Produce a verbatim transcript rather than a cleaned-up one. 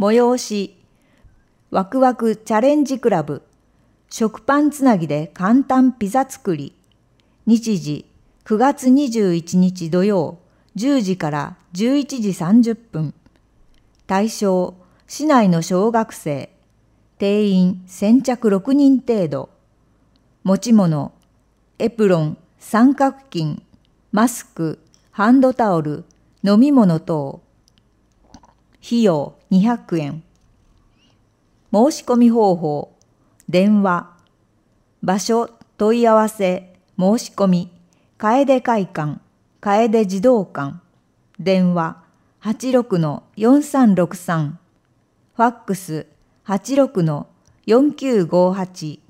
催し、ワクワクチャレンジクラブ、食パンつなぎで簡単ピザ作り。日時、くがつにじゅういちにち土曜、じゅうじからじゅういちじさんじゅっぷん。対象、市内の小学生。定員先着ろくにん程度。持ち物、エプロン、三角巾、マスク、ハンドタオル、飲み物等。費用にひゃくえん。申し込み方法、電話。場所、問い合わせ、申し込み、楓会館、楓児童館。電話、はちろくのよんさんろくさん。ファックス、はちろくのよんきゅうごはち。